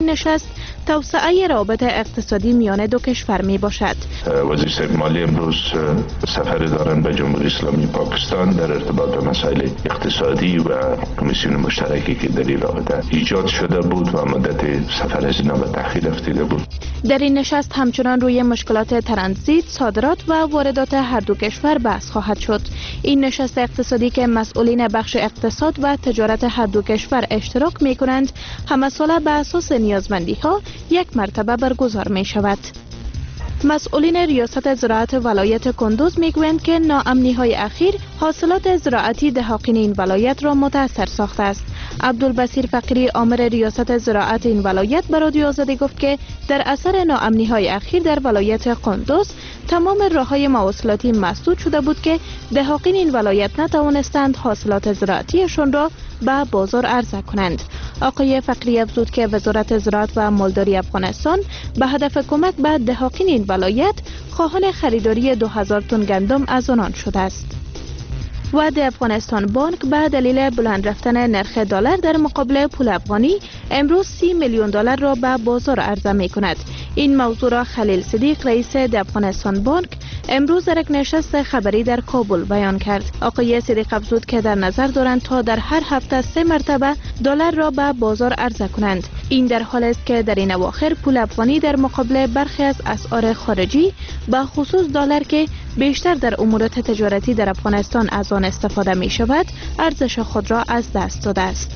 نشست توسعه رابطه اقتصادی میان دو کشور می باشد. وزیر صاحب مالی امروز سفر دارند به جمهوری اسلامی پاکستان در ارتباط به مسائل اقتصادی و کمیسیون مشترکی که در این رابطه ایجاد شده بود و مدت سفر از اینا به تأخیر افتاده بود. در این نشست همچنان روی مشکلات ترانزیت، صادرات و واردات هر دو کشور بحث خواهد شد. این نشست اقتصادی که مسئولین بخش اقتصاد و تجارت هر دو کشور اشتراک می کنند، همه ساله به اساس نیازمندی ها یک مرتبه برگزار می شود. مسئولین ریاست زراعت ولایت کندوز میگویند که ناامنی های اخیر حاصلات زراعتی دهاقین این ولایت را متاثر ساخته است. عبدالبصیر فقیری آمر ریاست زراعت این ولایت به رادیو آزادی گفت که در اثر ناامنی های اخیر در ولایت کندوز تمام راههای مواصلاتی مسدود شده بود که دهاقین این ولایت نتوانستند حاصلات زراعتیشان را به بازار عرضه کنند. آقای فقیری افزود که وزارت زراعت و مالداری افغانستان به هدف کمک به دهاقین این ولایت خواهان خریداری 2000 تن گندم از آنان شده است. و د افغانستان بانک به دلیل بلند رفتن نرخ دلار در مقابل پول افغانی امروز 30 میلیون دلار را به بازار عرضه می کند. این موضوع را خلیل صدیق رئیس د افغانستان بانک امروز در یک نشست خبری در کابل بیان کرد. آقای صدیق افزود که در نظر دارند تا در هر هفته 3 مرتبه دلار را به بازار عرضه کنند. این در حال است که در این اواخر پول افغانی در مقابل برخی از اسعار خارجی به خصوص دلار که بیشتر در امورات تجارتی در افغانستان از آن استفاده می شود ارزش خود را از دست داده است.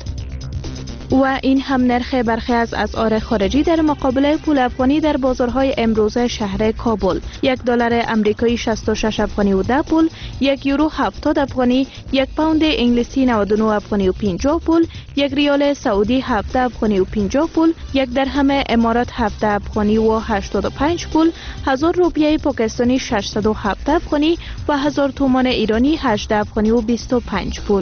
و این هم نرخ برخی از اسعار خارجی در مقابل پول افغانی در بازارهای امروز شهر کابل: یک دلار امریکایی 66 افغانی و 10 پول، یک یورو 70 افغانی، یک پوند انگلیسی 99 افغانی و 50 پول، یک ریال سعودی 17 افغانی و 50 پول، یک درهم امارات 17 افغانی و 85 پول، 1000 روپیه پاکستانی 607 افغانی و 1000 تومان ایرانی 18 افغانی و 25 پول.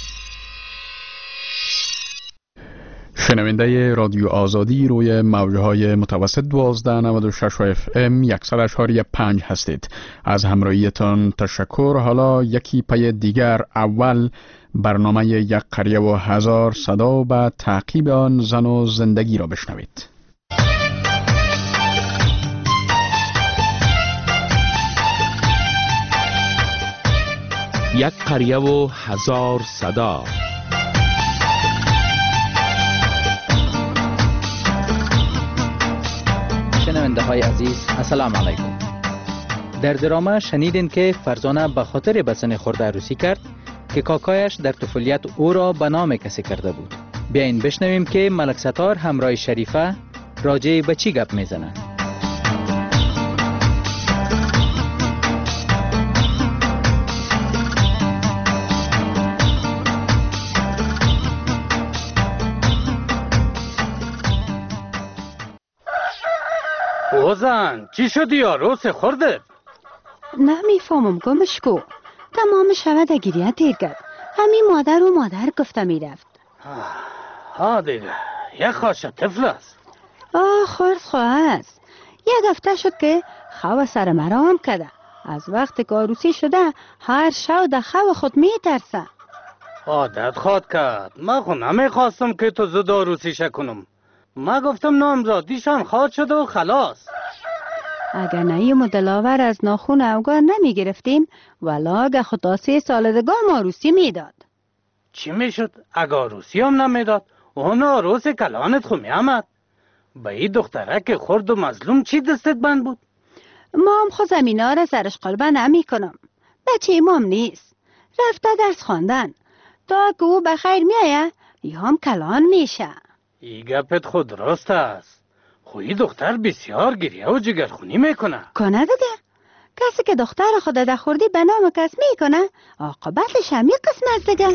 شنونده رادیو آزادی روی موجهای متوسط 1296 FM 100.5 هستید. از همراهیتان تشکر. حالا یکی پی دیگر، اول برنامه یک قریه و 1000 صدا به تعقیب آن زن و زندگی را بشنوید. یک قریه و 1000 صدا. شنونده های عزیز، السلام علیکم. در درامه شنیدین که فرزانه به خاطر به سن خورده عروسی کرد که کاکایش در طفولیت او را به نام کسی کرده بود. بیاین بشنویم که ملک ستار همراه شریفه راجع به چی گپ میزنند. اوزن چی شدی یا روز خورده؟ نمیفهمم گمش کو. تمام شب دگیریت دیر کرد. همین مادر و مادر گفته میرفت. ها دیگه یک خواشه طفل است. خورد خواه است. یک هفته شد که خواه سر مرام کده. از وقت که عروسی شده هر شب در خواه خود میترسه. عادت خواد کرد. من خود نمیخواستم که تو زود عروسی شکنم. ما گفتم نامزادیشان خواد شده و خلاص. اگر نیم دلاور از ناخون اوگار نمی گرفتیم ولا اگه خدا 3 سال دگاه عروسی میداد. چی میشد اگه عروسی هم نمیداد؟ اون عروس کلانت خو میامد. به این دختره که خورد و مظلوم چی دستت بند بود؟ ما هم خود زمینا را سرش قلبه نمی کنم. بچه امام نیست. رفته درس خواندن. تا که او بخیر میایه یا هم کلان میشه. ای گپت خود درست است. خوی دختر بسیار گریه و جگرخونی میکنه. کنه دیگه. کسی که دختر خود در خوردی به نام کس میکنه عاقبتش هم یک قسم است دیگه.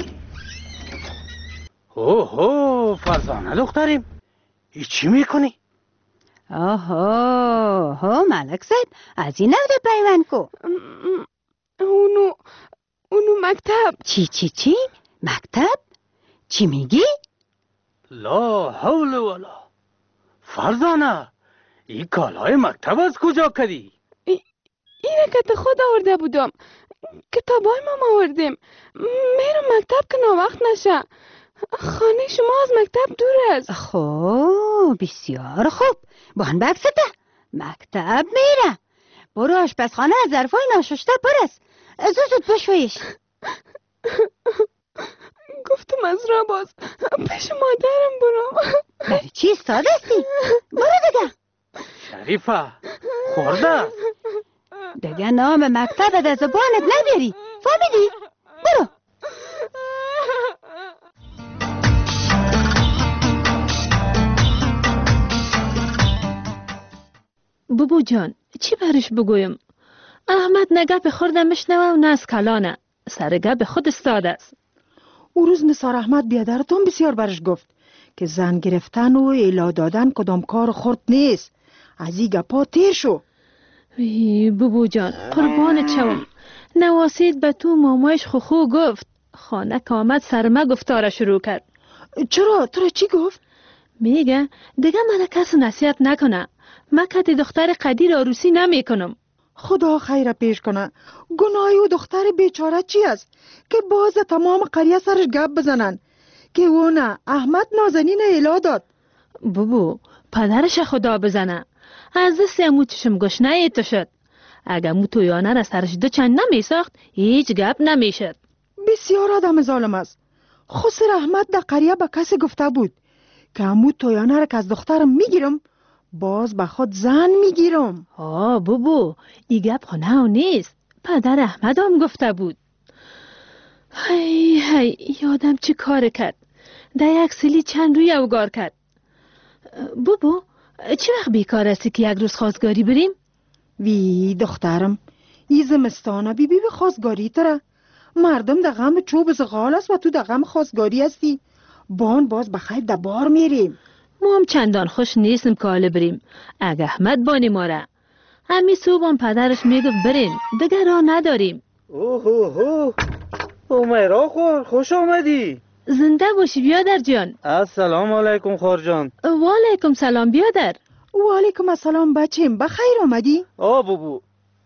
اوه فرزانه دختریم، ای چی میکنی؟ اوه ملک زید از این نوده پیوند کو. اونو مکتب. چی؟ مکتب؟ چی میگی؟ لا حول ولا. فرزانه این کالای مکتب از کجا کردی؟ اینه که خود آورده بودم. کتابای ما آوردیم. میرم مکتب که ناوقت نشه. خانه شما از مکتب دور است. خب بسیار خوب. بان بکسته مکتب میره. برو آشپزخانه از ظرفای ناشسته پر است. زود بشویش. گفتم از را باز پیش مادرم برم. برای چی استاده استی؟ برو دیگه. شریفه خورده دیگه نام مکتبت از زبانت نبیاری. فهمیدی؟ برو. بابا جان چی برش بگویم؟ احمد نه گپ خوردم میشنوه و نه از کلانه. سر گپ خود استاده است. او روز نثار احمد بیادرتون بسیار برش گفت که زن گرفتن و الا دادن کدام کار خرد نیست. از این گپا تیر شو. وی بابا جان قربانت شوم. نواسید به تو مامایش خو گفت. خانه که آمد سرمه گفتار شروع کرد. چرا؟ تو را چی گفت؟ میگه دیگه من کس نصیحت نکنه. من کتی دختر قدیر عروسی نمی کنم. خدا خیر پیش کنه. گناهی و دختر بیچاره چی است که باز تمام قریه سرش گپ بزنن که او نه احمد نازنین الا داد. بابا پدرش خدا بزنه. از دست امو چشم گشنه ایتو شد. اگه مو تویانه را سرش دو چند نمی ساخت هیچ گپ نمی شد. بسیار آدم ظالم است. خسر احمد در قریه به کسی گفته بود که امو تویانه را که از دخترم میگیرم باز به خود زن میگیرم. بابا ای گپ خانه و نیست. پدر احمد هم گفته بود. هی یادم چی کار کرد. در یک سلی چند روی اوگار کرد. بابا چی وقت بیکار هستی که یک روز خواستگاری بریم؟ وی دخترم ای زمستانه بی خواستگاری تره. مردم در غم چوب زغال است و تو در غم خواستگاری هستی. بان باز بخیر در بار میریم. ما هم چندان خوش نیستم که حالا بریم. اگه احمد بانی ماره همی صبح پدرش میگفت بریم دیگه راه نداریم. اوه اومیرا خور خوش آمدی. زنده باشی بیادر جان. السلام علیکم خور جان. و علیکم سلام بیادر. و علیکم السلام بچیم. بخیر آمدی؟ بابو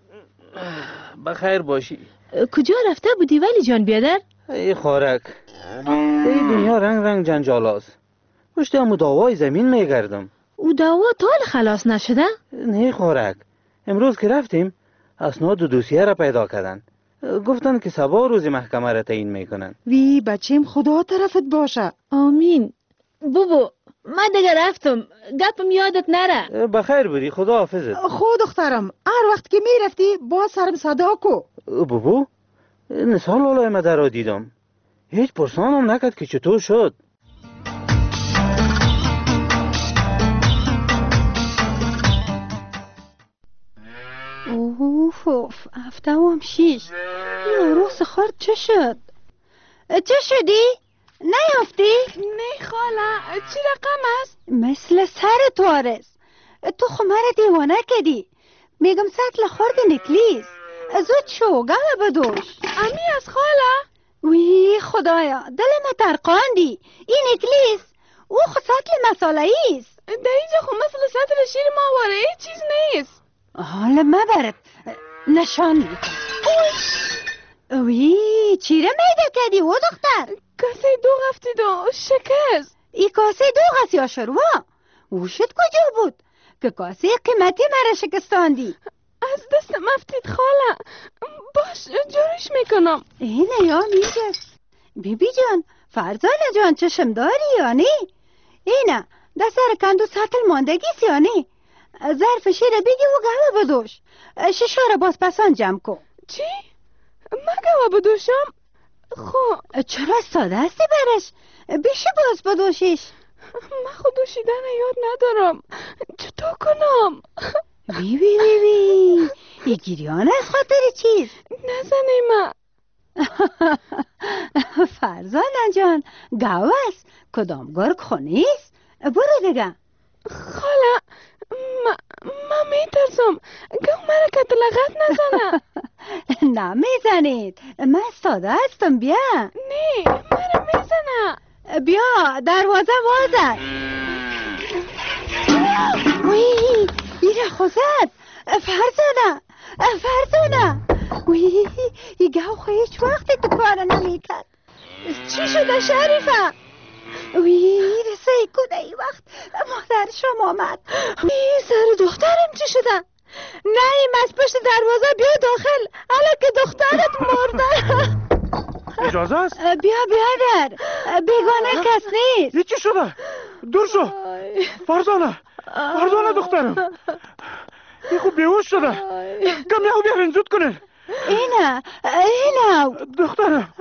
بخیر باشی. کجا رفته بودی ولی جان بیادر؟ ای خورک ای دنیا رنگ جنجال است. پشت همو دعوای زمین میگردم. او دعوا تال خلاص نشده؟ نه خورک امروز که رفتیم اسناد دوسیه را پیدا کردن. گفتن که صبا روزی محکمه را تعیین میکنن. وی بچیم خدا طرفت باشه. آمین. بابا من دیگه رفتم. گپم یادت نره. بخیر بری خدا حافظت. خود دخترم هر وقت که میرفتی با سرم صدا کو. بابا نسال لالای مدر را دیدم. هیچ پرسانم نکرد که چطور شد. اوف هفته هم 6. روز خورد چه شد؟ چه شدی؟ نیافتی؟ نه خاله چی رقم است؟ مثل سر تو است. تو خمر دیوانه کدی. میگم سطل خورد نکلیس. زود شو گوه بدوش. امی از خاله؟ وی خدایا دلم ترقاندی. این نکلیس او خود سطل مساله ایست. در اینجا خود مثل سطل شیر ماواره هیچ چیز نیست. حالا مبرد نشان میکن. وی چیره میده کدی و دختر؟ کاسه دو افتید و شکست. ای کاسه دو غست یا شروع؟ وشت کجا بود که کاسه قیمتی مرا شکستاندی؟ از دستم افتید خاله. باش جورش میکنم. اینه یا میگست. بیبی جان فرزانه جان چشم داری یا نی؟ اینه دستر کندو سطل ماندگیست یا نی؟ ظرف شیر بگی و گوه بدوش. ششا را باز پسان جمع کن. چی؟ من گوه بدوشم؟ خب چرا استاده هستی برش؟ بیشی باز بدوشیش. من خود دوشیدن یاد ندارم. چطور کنم؟ وی ای گریان از خاطر چیز؟ نزنی من. فرزانه جان گوه است. کدام گرگ خونیست؟ برو دیگه. خاله من میترسم گو مرا کت لغت نزنه. نمیزنید من استاده هستم. بیا. نه مرا میزنه. بیا دروازه وازد. وی ایره خوزد. فرزانه وی ای گو هیچ وقتی تو کار نمیکرد. چی شده شریفه؟ وی رسه کده ای وقت مادرشم آمد. سر دخترم چی شده؟ نیم از پشت دروازه بیا داخل، حالا که دخترت مرده. اجازه است؟ بیا بیادر، بیگانه کس نیست. چی شده؟ دور شو. فرزانه دخترم، این خوب بیهوش شده. کمی او بیارین زود کنین. اینه دخترم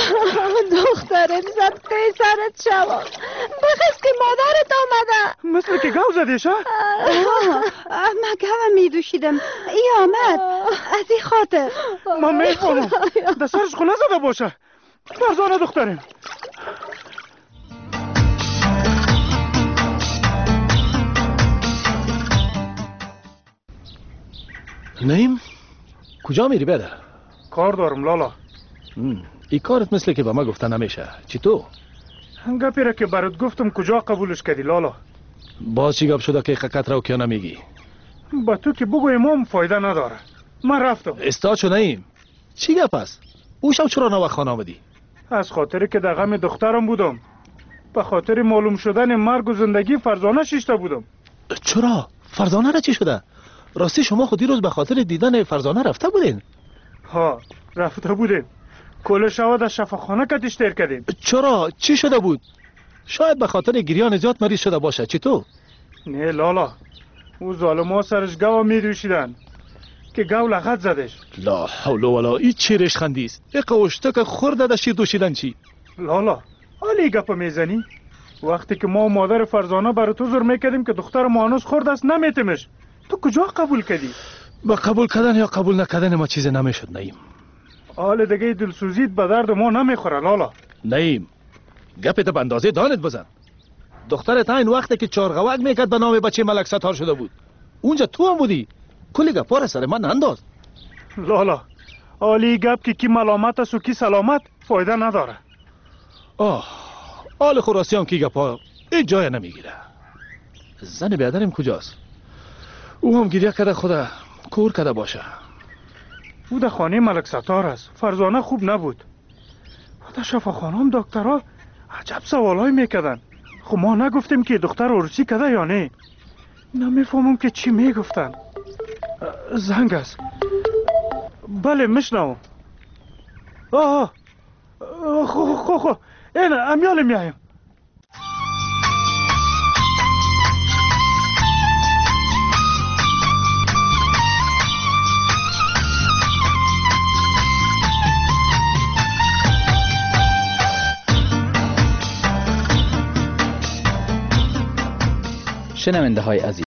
صدقه سرت شوا، بخست که مادرت آمده. مثل که گاو زدیش ها؟ من گاو می دوشیدم، ای آمد از این خاطر. من میفهمم در سرش خونه زده باشه. فرزانه دخترم. نیم کجا میری برادر؟ کار دارم لالا. این کارت مثل که به ما گفته نمیشه. چی تو؟ گپی را که برات گفتم کجا قبولش کردی لالا؟ باز چی گپ شده که حقیقت را که نمیگی؟ با تو که بگویم هم فایده نداره. من رفتم. استاد شو نیم. چی گپ است؟ او شب چرا نوه خانه آمدی؟ از خاطری که در غم دخترم بودم. به خاطر معلوم شدن مرگ و زندگی فرزانه شیشته بودم. چرا؟ فرزانه را چی شده؟ راستی شما خودی روز به خاطر دیدن فرزانه رفته بودین؟ ها رفته بودیم. کل شود از شفاخانه کتش تیر کردیم. چرا؟ چی شده بود؟ شاید به خاطر گریان زیاد مریض شده باشه. چی تو؟ نه لالا، او ظالم ها سرش گاو می دوشیدن که گاو لغت زدش. لا حول ولا این چی ریشخندی است؟ این قوشته که خورده در شیر دوشیدن چی؟ لالا حالی گپ میزنی؟ وقتی که ما و مادر فرزانه برای تو زور میکردیم که دختر ما هنوز خورده است نمیتیمش، تو کجا قبول کردی؟ با قبول کردن یا قبول نکردن ما چیز نمیشد نیم. حال دیگه دلسوزیت به درد ما نمیخوره لالا. نیم گپت به اندازه دانت بزن. دخترت این وقتی که چارغوک میکرد به نام بچه ملک ستار شده بود، اونجا تو هم بودی. کلی گپا را سر من انداز. لالا حالی گپ که کی ملامت است و کی سلامت فایده نداره. حال خوراسی هم کی گپا این جای نمیگیره. زن بیادرم کجاست؟ او هم گریه کرده خدا کور کرده باشه. او در خانه ملک ستار است. فرزانه خوب نبود. در شفاخانه هم دکترها عجب سوالای میکردن. خب ما نگفتیم که دختر عروسی کرده یا نه. نمیفهمم که چی میگفتن. زنگ است. بله میشنوم. خو اینه امیال میایم. شنونده های عزیز،